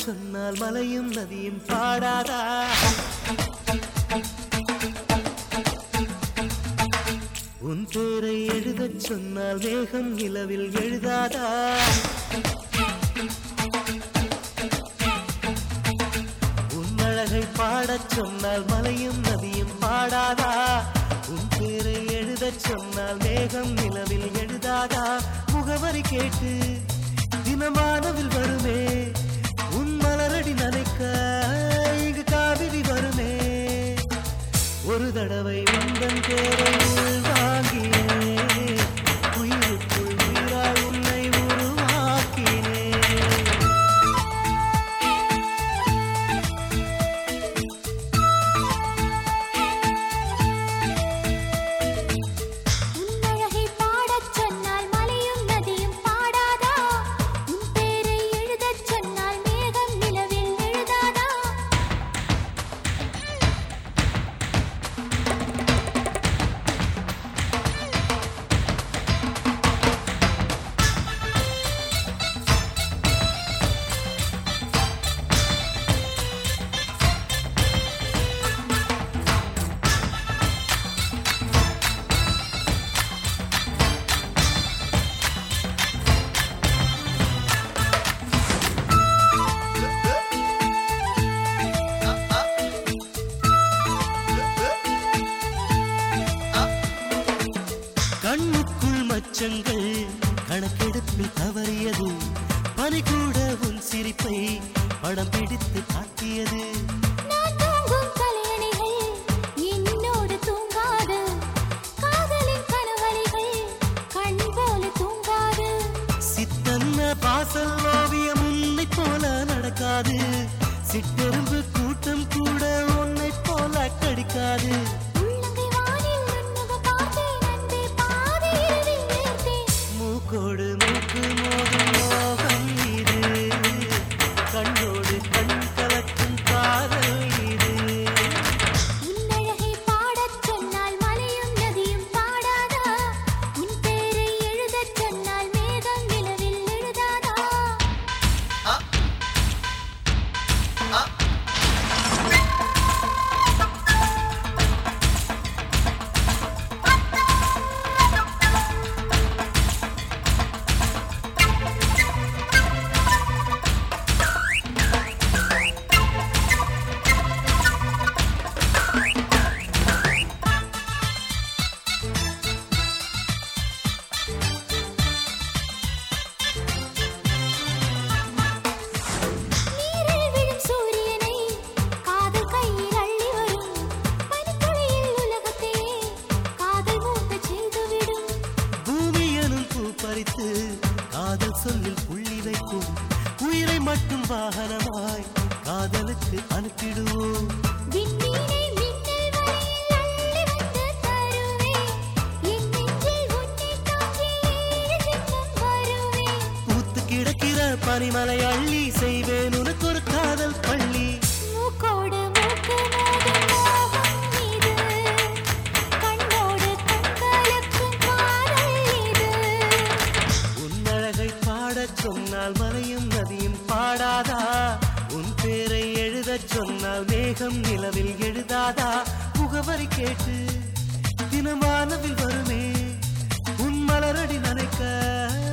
சொன்னால் மலையும் நதியும் பாடாதா? உன் பேரை எழுதச் சொன்னால் மேகம் நிலவில் எழுதாதா? உன் அழகை பாடச் சொன்னால் மலையும் நதியும் பாடாதா? உன் பேரை எழுதச் சொன்னால் மேகம் நிலவில் எழுதாதா? முகவரி கேட்டு தினமானவில் வருமே, உன் மலரடி நனைக்க இங்கு காவிரி வருமே. ஒரு தடவை உந்தன் பேரை வாங்கினேன், உயிருக்குள் உயிராய் உன்னை உருவாக்கினேன். கண்ணுக்குள் மச்சங்கள் கணக்கெடுப்பில் தவறியது, பனி கூட உன் சிரிப்பை படம் பிடித்து காட்டியது. சித்தன்ன பாசல் ஓவியம் உன்னை போல நடக்காது, சிட்டெரும்பு கூட்டம் கூட உன்னை போல கடிக்காது. மூக்கோடு மூக்கு மோதும் மோகம் இது, கண்ணோடு கண் கலக்கும் காதல் இது. உன்னழகை பாடச் சொன்னால் மலையும் நதியும் பாடாதா? உன் பேரை எழுதச் சொன்னால் மேகம் நிலவில் எழுதாதா? காதல் சொல்லில் புள்ளி வைக்கும், உயிரை மட்டும் வாகனமாய் காதலுக்கு அனுப்பிடுவோம். பூத்து கிடக்கிற பனிமலை அள்ளி செய்வேன் உனக்கு ஒரு காதல் பள்ளி. சொன்னால் மலையும் நதியும் பாடாதா? உன் பேரை எழுதச் சொன்னால் மேகம் நிலவில் எழுதாதா? முகவரி கேட்டு தினமானவில் வருமே, உன் மலரடி நனைக்க